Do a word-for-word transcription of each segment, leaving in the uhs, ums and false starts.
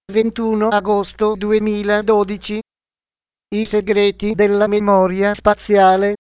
ventuno agosto duemiladodici. I segreti della memoria spaziale.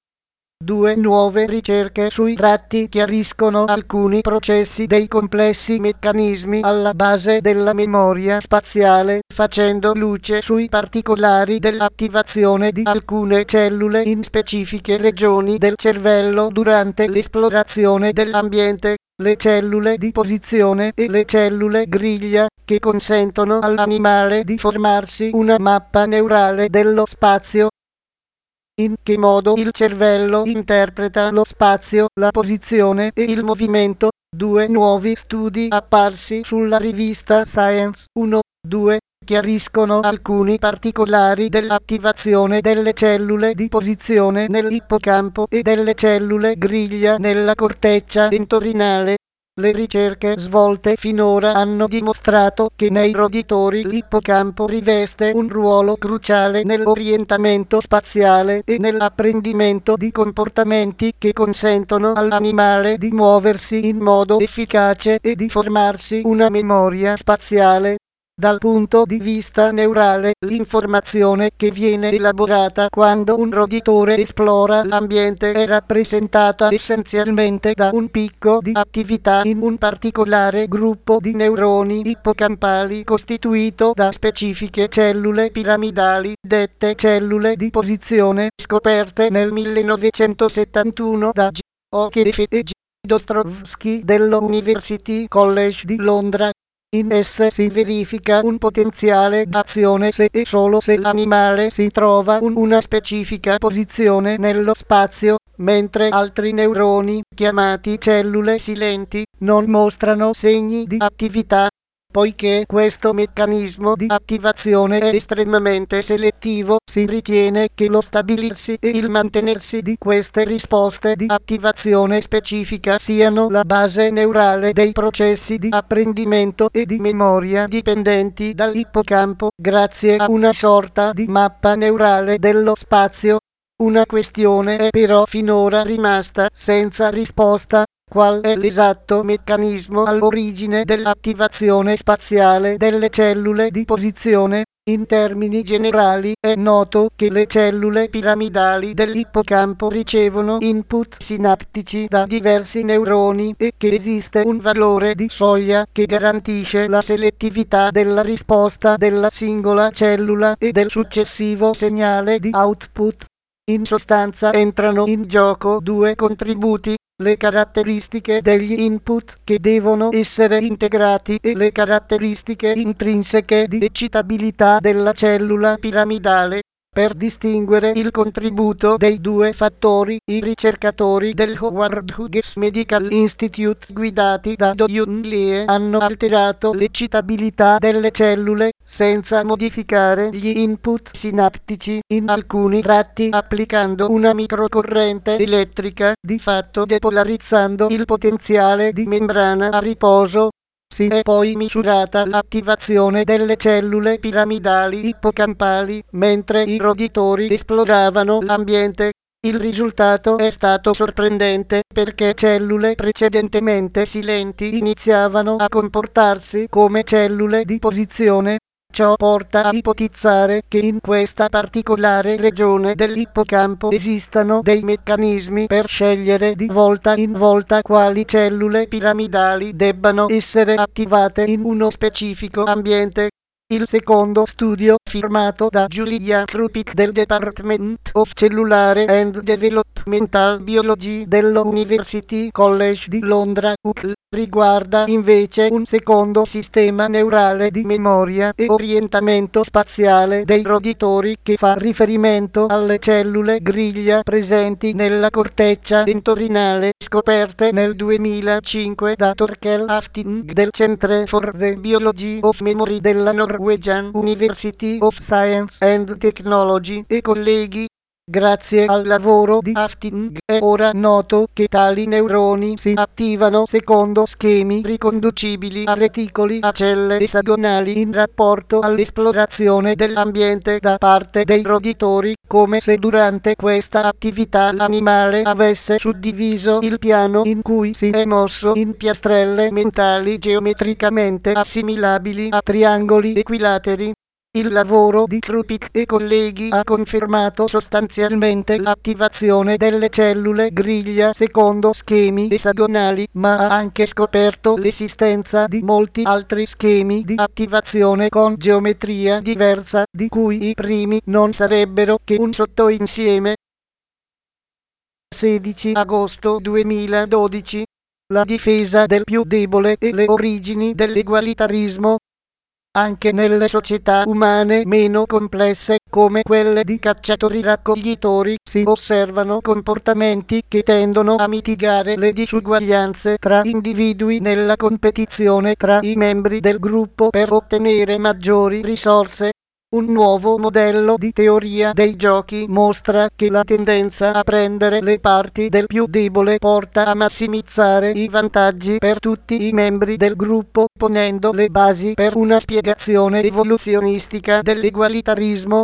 Due nuove ricerche sui ratti chiariscono alcuni processi dei complessi meccanismi alla base della memoria spaziale, facendo luce sui particolari dell'attivazione di alcune cellule in specifiche regioni del cervello durante l'esplorazione dell'ambiente, le cellule di posizione e le cellule griglia, che consentono all'animale di formarsi una mappa neurale dello spazio. In che modo il cervello interpreta lo spazio, la posizione e il movimento. Due nuovi studi apparsi sulla rivista Science uno due chiariscono alcuni particolari dell'attivazione delle cellule di posizione nell'ippocampo e delle cellule griglia nella corteccia entorinale. Le ricerche svolte finora hanno dimostrato che nei roditori l'ippocampo riveste un ruolo cruciale nell'orientamento spaziale e nell'apprendimento di comportamenti che consentono all'animale di muoversi in modo efficace e di formarsi una memoria spaziale. Dal punto di vista neurale, l'informazione che viene elaborata quando un roditore esplora l'ambiente è rappresentata essenzialmente da un picco di attività in un particolare gruppo di neuroni ippocampali costituito da specifiche cellule piramidali, dette cellule di posizione, scoperte nel millenovecentosettantuno da G. O'Keefe e G. Ostrowski dello University College di Londra. In esse si verifica un potenziale d'azione se e solo se l'animale si trova in una specifica posizione nello spazio, mentre altri neuroni, chiamati cellule silenti, non mostrano segni di attività. Poiché questo meccanismo di attivazione è estremamente selettivo, si ritiene che lo stabilirsi e il mantenersi di queste risposte di attivazione specifica siano la base neurale dei processi di apprendimento e di memoria dipendenti dall'ippocampo, grazie a una sorta di mappa neurale dello spazio. Una questione è però finora rimasta senza risposta. Qual è l'esatto meccanismo all'origine dell'attivazione spaziale delle cellule di posizione? In termini generali, è noto che le cellule piramidali dell'ippocampo ricevono input sinaptici da diversi neuroni e che esiste un valore di soglia che garantisce la selettività della risposta della singola cellula e del successivo segnale di output. In sostanza entrano in gioco due contributi: le caratteristiche degli input che devono essere integrati e le caratteristiche intrinseche di eccitabilità della cellula piramidale. Per distinguere il contributo dei due fattori, i ricercatori del Howard Hughes Medical Institute guidati da Do-Hyun Lee hanno alterato l'eccitabilità delle cellule senza modificare gli input sinaptici in alcuni ratti, applicando una microcorrente elettrica, di fatto depolarizzando il potenziale di membrana a riposo. Si è poi misurata l'attivazione delle cellule piramidali ippocampali mentre i roditori esploravano l'ambiente. Il risultato è stato sorprendente perché cellule precedentemente silenti iniziavano a comportarsi come cellule di posizione. Ciò porta a ipotizzare che in questa particolare regione dell'ippocampo esistano dei meccanismi per scegliere di volta in volta quali cellule piramidali debbano essere attivate in uno specifico ambiente. Il secondo studio, firmato da Julia Krupik del Department of Cellular and Developmental Biology dello University College di Londra, U C L, riguarda invece un secondo sistema neurale di memoria e orientamento spaziale dei roditori che fa riferimento alle cellule griglia presenti nella corteccia entorinale, scoperte nel duemilacinque da Torkel Hafting del Centre for the Biology of Memory della Norwegian University of Science and Technology e colleghi. Grazie al lavoro di Hafting è ora noto che tali neuroni si attivano secondo schemi riconducibili a reticoli a celle esagonali in rapporto all'esplorazione dell'ambiente da parte dei roditori, come se durante questa attività l'animale avesse suddiviso il piano in cui si è mosso in piastrelle mentali geometricamente assimilabili a triangoli equilateri. Il lavoro di Krupik e colleghi ha confermato sostanzialmente l'attivazione delle cellule griglia secondo schemi esagonali, ma ha anche scoperto l'esistenza di molti altri schemi di attivazione con geometria diversa, di cui i primi non sarebbero che un sottoinsieme. sedici agosto duemiladodici. La difesa del più debole e le origini dell'egualitarismo. Anche nelle società umane meno complesse, come quelle di cacciatori-raccoglitori, si osservano comportamenti che tendono a mitigare le disuguaglianze tra individui nella competizione tra i membri del gruppo per ottenere maggiori risorse. Un nuovo modello di teoria dei giochi mostra che la tendenza a prendere le parti del più debole porta a massimizzare i vantaggi per tutti i membri del gruppo, ponendo le basi per una spiegazione evoluzionistica dell'egualitarismo.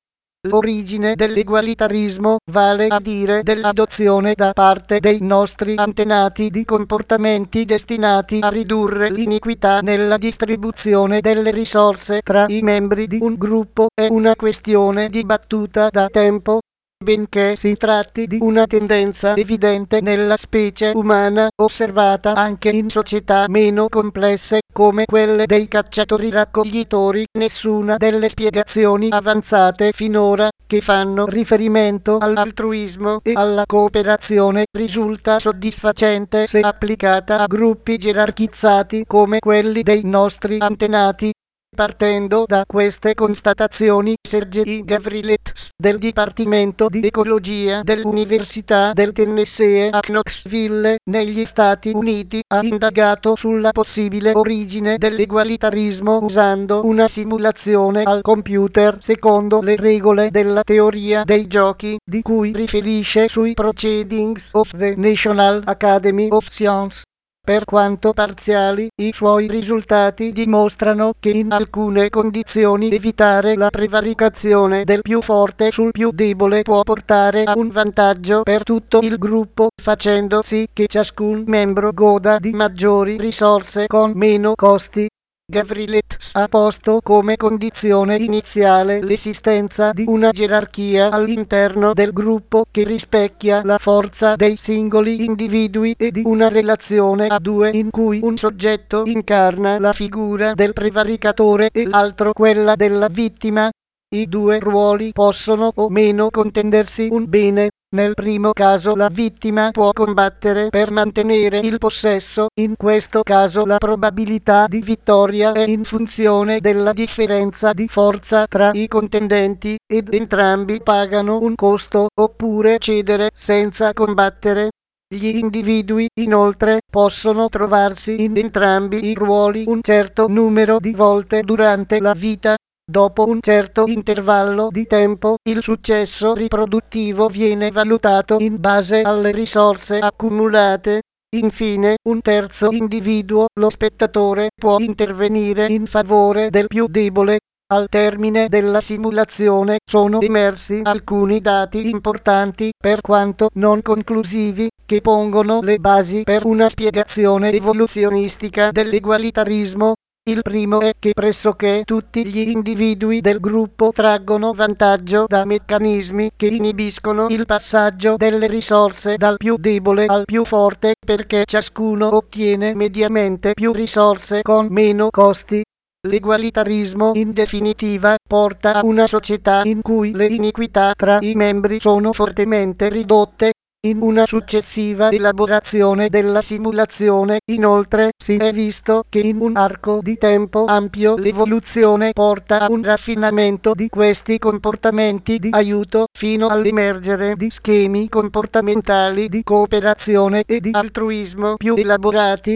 L'origine dell'egualitarismo, vale a dire dell'adozione da parte dei nostri antenati di comportamenti destinati a ridurre l'iniquità nella distribuzione delle risorse tra i membri di un gruppo, è una questione dibattuta da tempo. Benché si tratti di una tendenza evidente nella specie umana, osservata anche in società meno complesse come quelle dei cacciatori-raccoglitori, nessuna delle spiegazioni avanzate finora, che fanno riferimento all'altruismo e alla cooperazione, risulta soddisfacente se applicata a gruppi gerarchizzati come quelli dei nostri antenati. Partendo da queste constatazioni, Sergei Gavrilets, del Dipartimento di Ecologia dell'Università del Tennessee a Knoxville, negli Stati Uniti, ha indagato sulla possibile origine dell'egualitarismo usando una simulazione al computer secondo le regole della teoria dei giochi, di cui riferisce sui Proceedings of the National Academy of Sciences. Per quanto parziali, i suoi risultati dimostrano che in alcune condizioni evitare la prevaricazione del più forte sul più debole può portare a un vantaggio per tutto il gruppo, facendo sì che ciascun membro goda di maggiori risorse con meno costi. Gavrilets ha posto come condizione iniziale l'esistenza di una gerarchia all'interno del gruppo che rispecchia la forza dei singoli individui e di una relazione a due in cui un soggetto incarna la figura del prevaricatore e l'altro quella della vittima. I due ruoli possono o meno contendersi un bene. Nel primo caso la vittima può combattere per mantenere il possesso, in questo caso la probabilità di vittoria è in funzione della differenza di forza tra i contendenti, ed entrambi pagano un costo, oppure cedere senza combattere. Gli individui, inoltre, possono trovarsi in entrambi i ruoli un certo numero di volte durante la vita. Dopo un certo intervallo di tempo, il successo riproduttivo viene valutato in base alle risorse accumulate. Infine, un terzo individuo, lo spettatore, può intervenire in favore del più debole. Al termine della simulazione sono emersi alcuni dati importanti, per quanto non conclusivi, che pongono le basi per una spiegazione evoluzionistica dell'egualitarismo. Il primo è che pressoché tutti gli individui del gruppo traggono vantaggio da meccanismi che inibiscono il passaggio delle risorse dal più debole al più forte, perché ciascuno ottiene mediamente più risorse con meno costi. L'egualitarismo, in definitiva, porta a una società in cui le iniquità tra i membri sono fortemente ridotte. In una successiva elaborazione della simulazione, inoltre, si è visto che in un arco di tempo ampio l'evoluzione porta a un raffinamento di questi comportamenti di aiuto, fino all'emergere di schemi comportamentali di cooperazione e di altruismo più elaborati.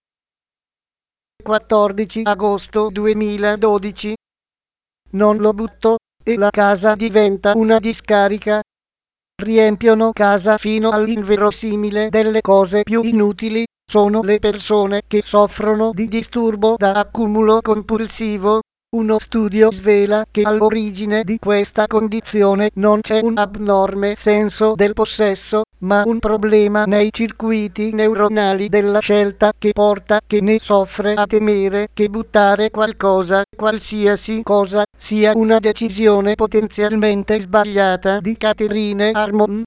quattordici agosto duemiladodici. Non lo butto, e la casa diventa una discarica. riempiono casa fino all'inverosimile delle cose più inutili. Sono le persone che soffrono di disturbo da accumulo compulsivo. Uno studio svela che all'origine di questa condizione non c'è un abnorme senso del possesso, ma un problema nei circuiti neuronali della scelta che porta chi ne soffre a temere che buttare qualcosa, qualsiasi cosa, sia una decisione potenzialmente sbagliata. Di Catherine Harmon.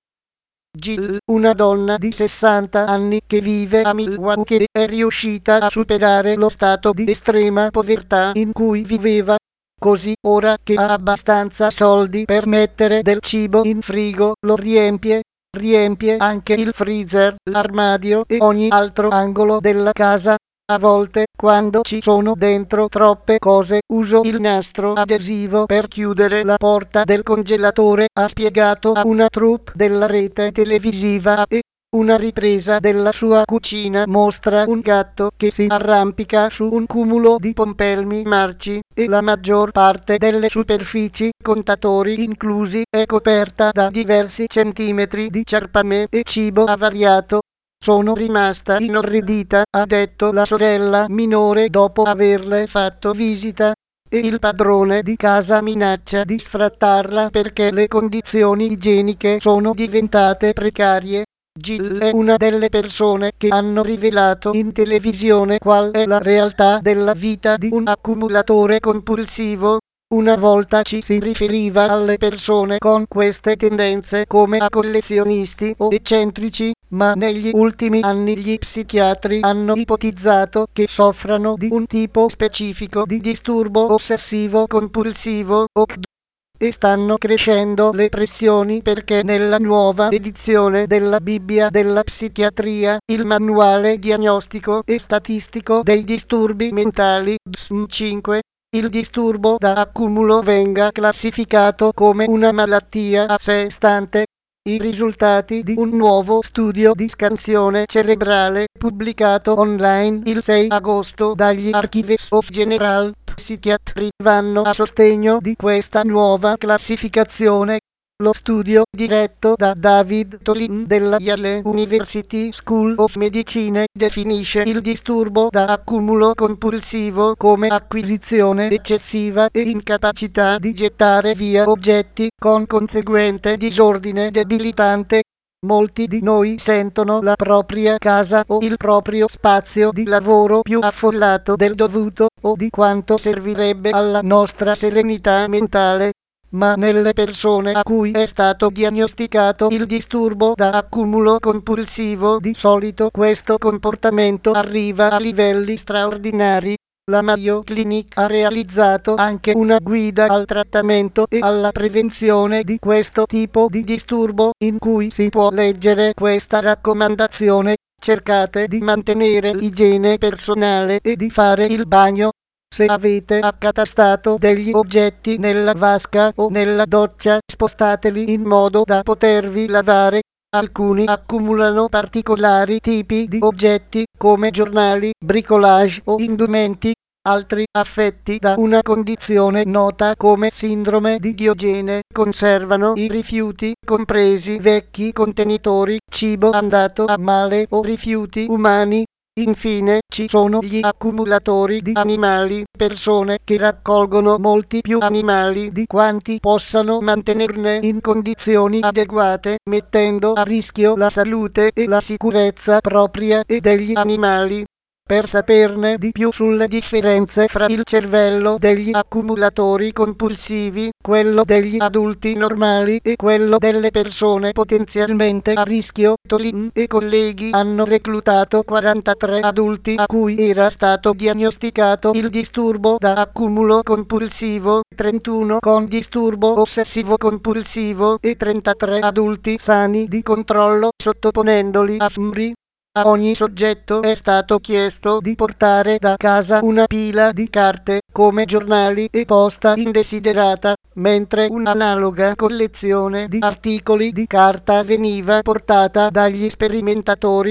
Jill, una donna di sessanta anni che vive a Milwaukee, è riuscita a superare lo stato di estrema povertà in cui viveva. Così, ora che ha abbastanza soldi per mettere del cibo in frigo, lo riempie. Riempie anche il freezer, l'armadio e ogni altro angolo della casa. A volte, quando ci sono dentro troppe cose, uso il nastro adesivo per chiudere la porta del congelatore, ha spiegato a una troupe della rete televisiva. E una ripresa della sua cucina mostra un gatto che si arrampica su un cumulo di pompelmi marci, e la maggior parte delle superfici, contatori inclusi, è coperta da diversi centimetri di ciarpame e cibo avariato. Sono rimasta inorridita, ha detto la sorella minore dopo averle fatto visita, e il padrone di casa minaccia di sfrattarla perché le condizioni igieniche sono diventate precarie. Jill è una delle persone che hanno rivelato in televisione qual è la realtà della vita di un accumulatore compulsivo. Una volta ci si riferiva alle persone con queste tendenze come a collezionisti o eccentrici, ma negli ultimi anni gli psichiatri hanno ipotizzato che soffrano di un tipo specifico di disturbo ossessivo compulsivo, O C D, e stanno crescendo le pressioni perché nella nuova edizione della Bibbia della psichiatria, il manuale diagnostico e statistico dei disturbi mentali, D S M cinque, il disturbo da accumulo venga classificato come una malattia a sé stante. I risultati di un nuovo studio di scansione cerebrale pubblicato online il sei agosto dagli Archives of General Psychiatry vanno a sostegno di questa nuova classificazione. Lo studio, diretto da David Tolin della Yale University School of Medicine, definisce il disturbo da accumulo compulsivo come acquisizione eccessiva e incapacità di gettare via oggetti, con conseguente disordine debilitante. Molti di noi sentono la propria casa o il proprio spazio di lavoro più affollato del dovuto, o di quanto servirebbe alla nostra serenità mentale. Ma nelle persone a cui è stato diagnosticato il disturbo da accumulo compulsivo, di solito questo comportamento arriva a livelli straordinari. La Mayo Clinic ha realizzato anche una guida al trattamento e alla prevenzione di questo tipo di disturbo, in cui si può leggere questa raccomandazione: cercate di mantenere l'igiene personale e di fare il bagno. Se avete accatastato degli oggetti nella vasca o nella doccia, spostateli in modo da potervi lavare. Alcuni accumulano particolari tipi di oggetti, come giornali, bricolage o indumenti. Altri, affetti da una condizione nota come sindrome di Diogene, conservano i rifiuti, compresi vecchi contenitori, cibo andato a male o rifiuti umani. Infine, ci sono gli accumulatori di animali, persone che raccolgono molti più animali di quanti possano mantenerne in condizioni adeguate, mettendo a rischio la salute e la sicurezza propria e degli animali. Per saperne di più sulle differenze fra il cervello degli accumulatori compulsivi, quello degli adulti normali e quello delle persone potenzialmente a rischio, Tolin e colleghi hanno reclutato quarantatré adulti a cui era stato diagnosticato il disturbo da accumulo compulsivo, trentuno con disturbo ossessivo compulsivo e trentatré adulti sani di controllo, sottoponendoli a F M R I. A ogni soggetto è stato chiesto di portare da casa una pila di carte, come giornali e posta indesiderata, mentre un'analoga collezione di articoli di carta veniva portata dagli sperimentatori.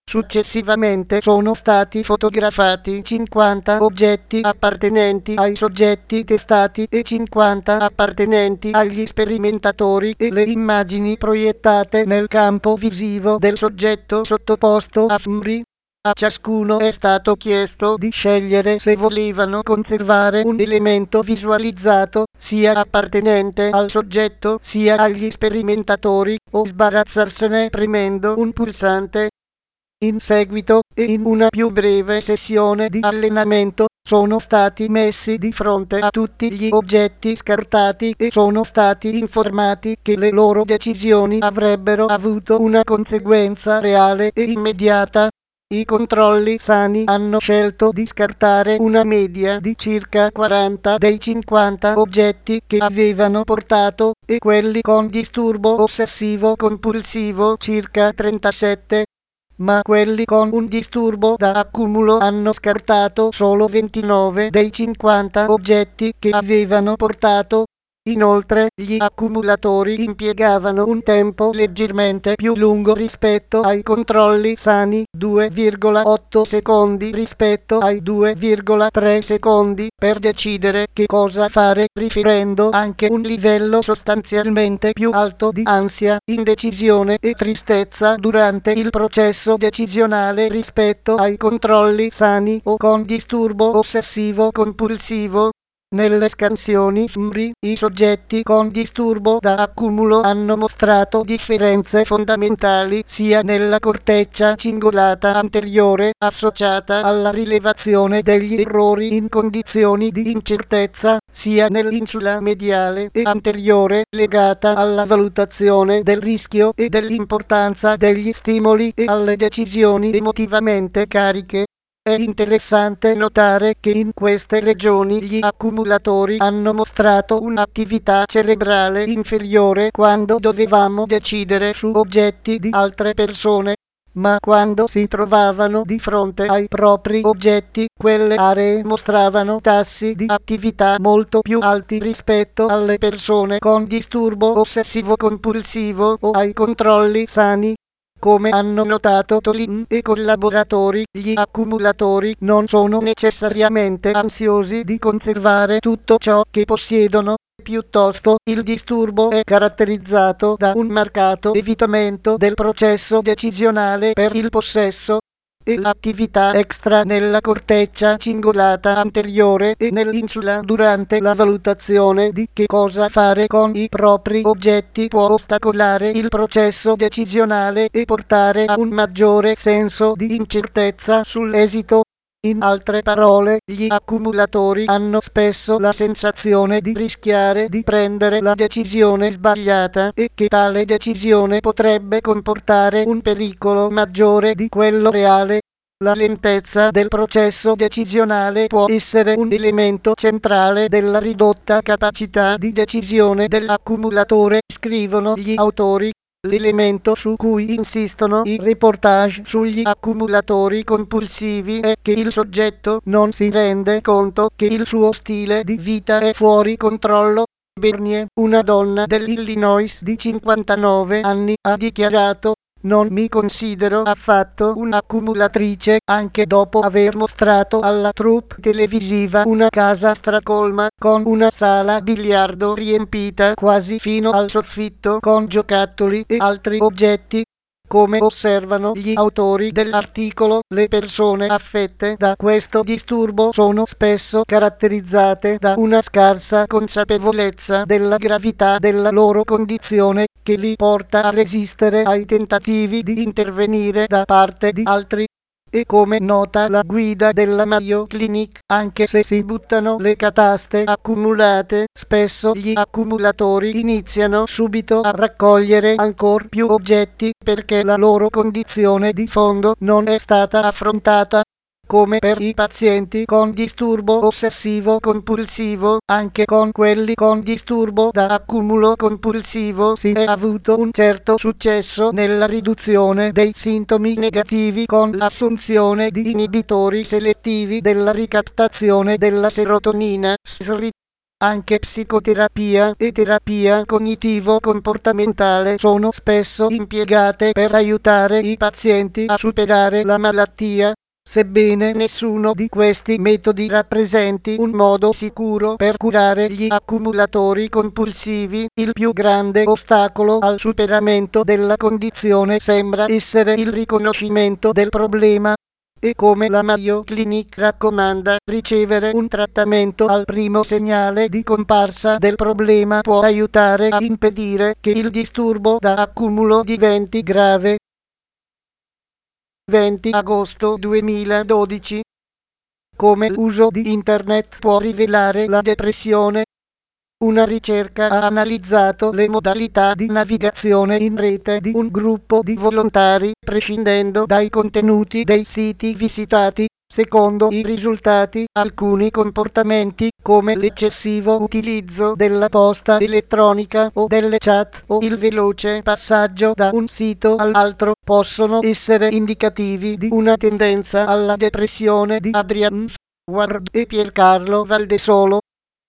Successivamente sono stati fotografati cinquanta oggetti appartenenti ai soggetti testati e cinquanta appartenenti agli sperimentatori e le immagini proiettate nel campo visivo del soggetto sottoposto a F M R I. A ciascuno è stato chiesto di scegliere se volevano conservare un elemento visualizzato, sia appartenente al soggetto sia agli sperimentatori, o sbarazzarsene premendo un pulsante. In seguito, e in una più breve sessione di allenamento, sono stati messi di fronte a tutti gli oggetti scartati e sono stati informati che le loro decisioni avrebbero avuto una conseguenza reale e immediata. I controlli sani hanno scelto di scartare una media di circa quaranta dei cinquanta oggetti che avevano portato, e quelli con disturbo ossessivo compulsivo circa trentasette. Ma quelli con un disturbo da accumulo hanno scartato solo ventinove dei cinquanta oggetti che avevano portato. Inoltre, gli accumulatori impiegavano un tempo leggermente più lungo rispetto ai controlli sani, due virgola otto secondi rispetto ai due virgola tre secondi, per decidere che cosa fare, riferendo anche un livello sostanzialmente più alto di ansia, indecisione e tristezza durante il processo decisionale rispetto ai controlli sani o con disturbo ossessivo compulsivo. Nelle scansioni F M R I, i soggetti con disturbo da accumulo hanno mostrato differenze fondamentali sia nella corteccia cingolata anteriore, associata alla rilevazione degli errori in condizioni di incertezza, sia nell'insula mediale e anteriore, legata alla valutazione del rischio e dell'importanza degli stimoli e alle decisioni emotivamente cariche. È interessante notare che in queste regioni gli accumulatori hanno mostrato un'attività cerebrale inferiore quando dovevamo decidere su oggetti di altre persone, ma quando si trovavano di fronte ai propri oggetti, quelle aree mostravano tassi di attività molto più alti rispetto alle persone con disturbo ossessivo-compulsivo o ai controlli sani. Come hanno notato Tolin e collaboratori, gli accumulatori non sono necessariamente ansiosi di conservare tutto ciò che possiedono, piuttosto il disturbo è caratterizzato da un marcato evitamento del processo decisionale per il possesso, e l'attività extra nella corteccia cingolata anteriore e nell'insula durante la valutazione di che cosa fare con i propri oggetti può ostacolare il processo decisionale e portare a un maggiore senso di incertezza sull'esito. In altre parole, gli accumulatori hanno spesso la sensazione di rischiare di prendere la decisione sbagliata e che tale decisione potrebbe comportare un pericolo maggiore di quello reale. La lentezza del processo decisionale può essere un elemento centrale della ridotta capacità di decisione dell'accumulatore, scrivono gli autori. L'elemento su cui insistono i reportage sugli accumulatori compulsivi è che il soggetto non si rende conto che il suo stile di vita è fuori controllo. Bernier, una donna dell'Illinois di cinquantanove anni, ha dichiarato: "Non mi considero affatto un'accumulatrice, anche dopo aver mostrato alla troupe televisiva una casa stracolma, con una sala biliardo riempita quasi fino al soffitto con giocattoli e altri oggetti". Come osservano gli autori dell'articolo, le persone affette da questo disturbo sono spesso caratterizzate da una scarsa consapevolezza della gravità della loro condizione, che li porta a resistere ai tentativi di intervenire da parte di altri. E come nota la guida della Mayo Clinic, anche se si buttano le cataste accumulate, spesso gli accumulatori iniziano subito a raccogliere ancor più oggetti perché la loro condizione di fondo non è stata affrontata. Come per i pazienti con disturbo ossessivo compulsivo, anche con quelli con disturbo da accumulo compulsivo si è avuto un certo successo nella riduzione dei sintomi negativi con l'assunzione di inibitori selettivi della ricaptazione della serotonina, S S R I. Anche psicoterapia e terapia cognitivo-comportamentale sono spesso impiegate per aiutare i pazienti a superare la malattia, sebbene nessuno di questi metodi rappresenti un modo sicuro per curare gli accumulatori compulsivi. Il più grande ostacolo al superamento della condizione sembra essere il riconoscimento del problema. E come la Mayo Clinic raccomanda, ricevere un trattamento al primo segnale di comparsa del problema può aiutare a impedire che il disturbo da accumulo diventi grave. venti agosto duemiladodici. Come l'uso di Internet può rivelare la depressione. Una ricerca ha analizzato le modalità di navigazione in rete di un gruppo di volontari, prescindendo dai contenuti dei siti visitati. Secondo i risultati, alcuni comportamenti, come l'eccessivo utilizzo della posta elettronica o delle chat o il veloce passaggio da un sito all'altro, possono essere indicativi di una tendenza alla depressione di Adrian Ward e Piercarlo Valdesolo.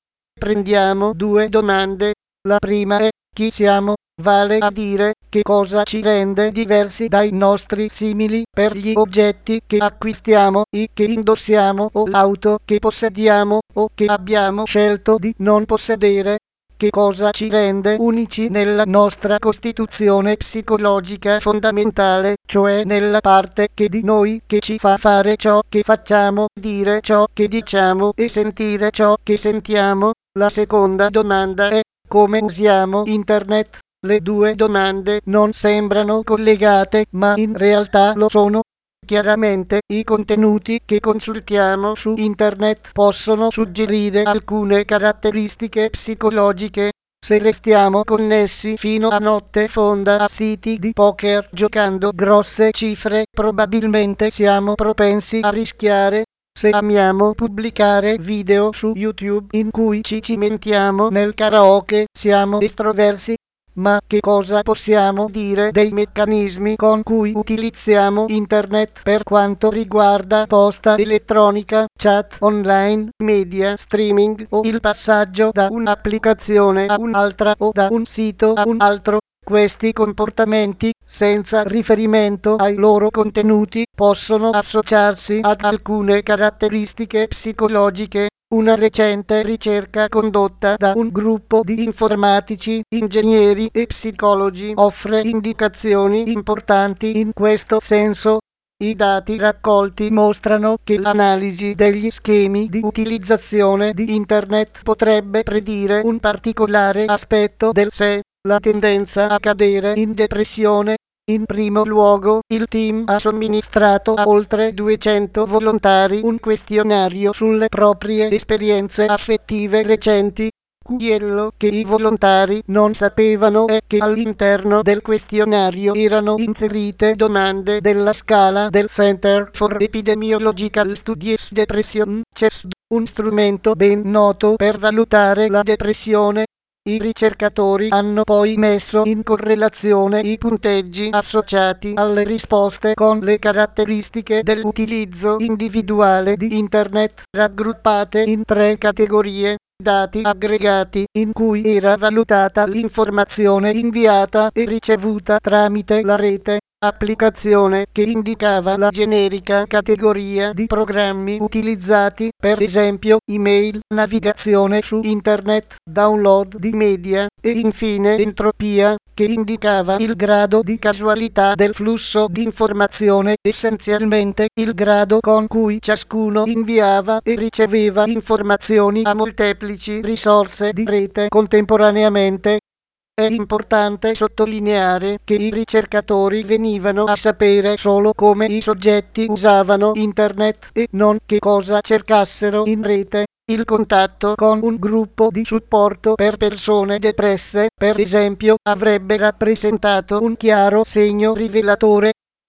Prendiamo due domande. La prima è: chi siamo? Vale a dire, che cosa ci rende diversi dai nostri simili per gli oggetti che acquistiamo, i che indossiamo o l'auto che possediamo o che abbiamo scelto di non possedere. Che cosa ci rende unici nella nostra costituzione psicologica fondamentale, cioè nella parte che di noi che ci fa fare ciò che facciamo, dire ciò che diciamo e sentire ciò che sentiamo. La seconda domanda è: come usiamo Internet? Le due domande non sembrano collegate, ma in realtà lo sono. Chiaramente, i contenuti che consultiamo su Internet possono suggerire alcune caratteristiche psicologiche. Se restiamo connessi fino a notte fonda a siti di poker giocando grosse cifre, probabilmente siamo propensi a rischiare. Se amiamo pubblicare video su YouTube in cui ci cimentiamo nel karaoke, siamo estroversi. Ma che cosa possiamo dire dei meccanismi con cui utilizziamo Internet per quanto riguarda posta elettronica, chat online, media streaming o il passaggio da un'applicazione a un'altra o da un sito a un altro? Questi comportamenti, senza riferimento ai loro contenuti, possono associarsi ad alcune caratteristiche psicologiche. Una recente ricerca condotta da un gruppo di informatici, ingegneri e psicologi offre indicazioni importanti in questo senso. I dati raccolti mostrano che l'analisi degli schemi di utilizzazione di Internet potrebbe predire un particolare aspetto del sé: la tendenza a cadere in depressione. In primo luogo, il team ha somministrato a oltre duecento volontari un questionario sulle proprie esperienze affettive recenti. Quello che i volontari non sapevano è che all'interno del questionario erano inserite domande della scala del Center for Epidemiological Studies Depression, C E S D, un strumento ben noto per valutare la depressione. I ricercatori hanno poi messo in correlazione i punteggi associati alle risposte con le caratteristiche dell'utilizzo individuale di Internet, raggruppate in tre categorie: dati aggregati, in cui era valutata l'informazione inviata e ricevuta tramite la rete; applicazione, che indicava la generica categoria di programmi utilizzati, per esempio email, navigazione su Internet, download di media; e infine entropia, che indicava il grado di casualità del flusso di informazione, essenzialmente il grado con cui ciascuno inviava e riceveva informazioni a molteplici risorse di rete contemporaneamente. È importante sottolineare che i ricercatori venivano a sapere solo come i soggetti usavano Internet e non che cosa cercassero in rete. Il contatto con un gruppo di supporto per persone depresse, per esempio, avrebbe rappresentato un chiaro segno rivelatore.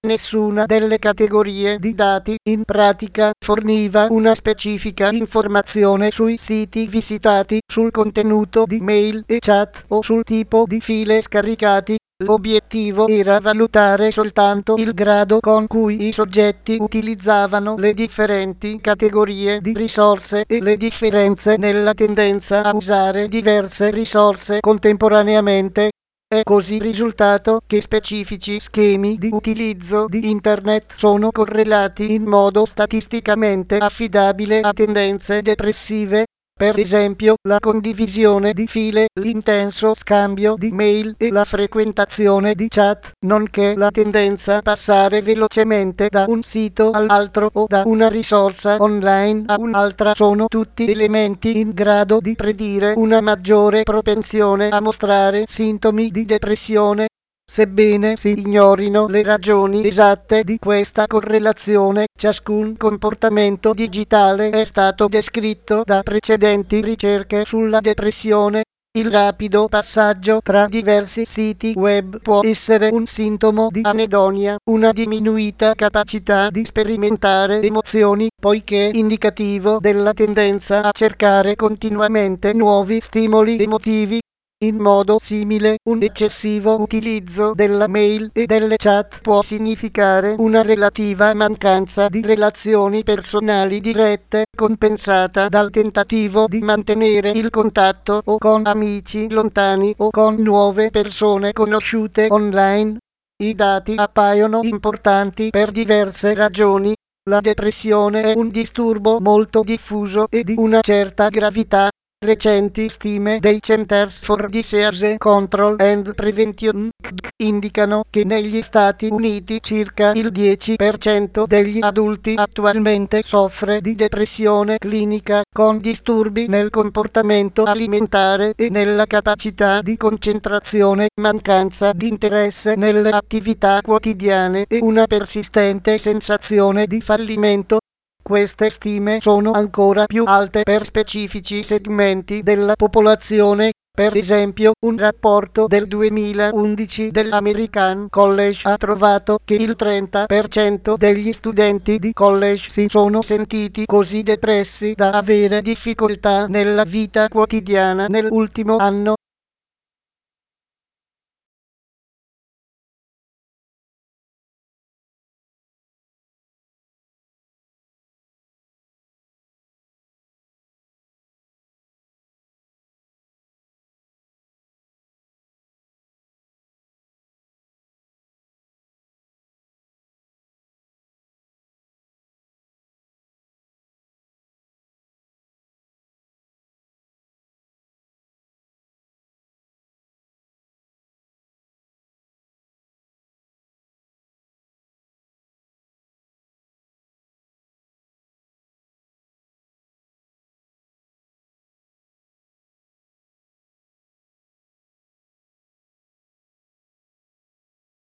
Nessuna delle categorie di dati in pratica forniva una specifica informazione sui siti visitati, sul contenuto di mail e chat o sul tipo di file scaricati. L'obiettivo era valutare soltanto il grado con cui i soggetti utilizzavano le differenti categorie di risorse e le differenze nella tendenza a usare diverse risorse contemporaneamente. È così risultato che specifici schemi di utilizzo di Internet sono correlati in modo statisticamente affidabile a tendenze depressive. Per esempio, la condivisione di file, l'intenso scambio di mail e la frequentazione di chat, nonché la tendenza a passare velocemente da un sito all'altro o da una risorsa online a un'altra sono tutti elementi in grado di predire una maggiore propensione a mostrare sintomi di depressione. Sebbene si ignorino le ragioni esatte di questa correlazione, ciascun comportamento digitale è stato descritto da precedenti ricerche sulla depressione. Il rapido passaggio tra diversi siti web può essere un sintomo di anedonia, una diminuita capacità di sperimentare emozioni, poiché indicativo della tendenza a cercare continuamente nuovi stimoli emotivi. In modo simile, un eccessivo utilizzo della mail e delle chat può significare una relativa mancanza di relazioni personali dirette, compensata dal tentativo di mantenere il contatto o con amici lontani o con nuove persone conosciute online. I dati appaiono importanti per diverse ragioni. La depressione è un disturbo molto diffuso e di una certa gravità. Recenti stime dei Centers for Disease Control and Prevention indicano che negli Stati Uniti circa il dieci per cento degli adulti attualmente soffre di depressione clinica, con disturbi nel comportamento alimentare e nella capacità di concentrazione, mancanza di interesse nelle attività quotidiane e una persistente sensazione di fallimento. Queste stime sono ancora più alte per specifici segmenti della popolazione. Per esempio, un rapporto del duemilaundici dell'American College ha trovato che il trenta per cento degli studenti di college si sono sentiti così depressi da avere difficoltà nella vita quotidiana nell'ultimo anno.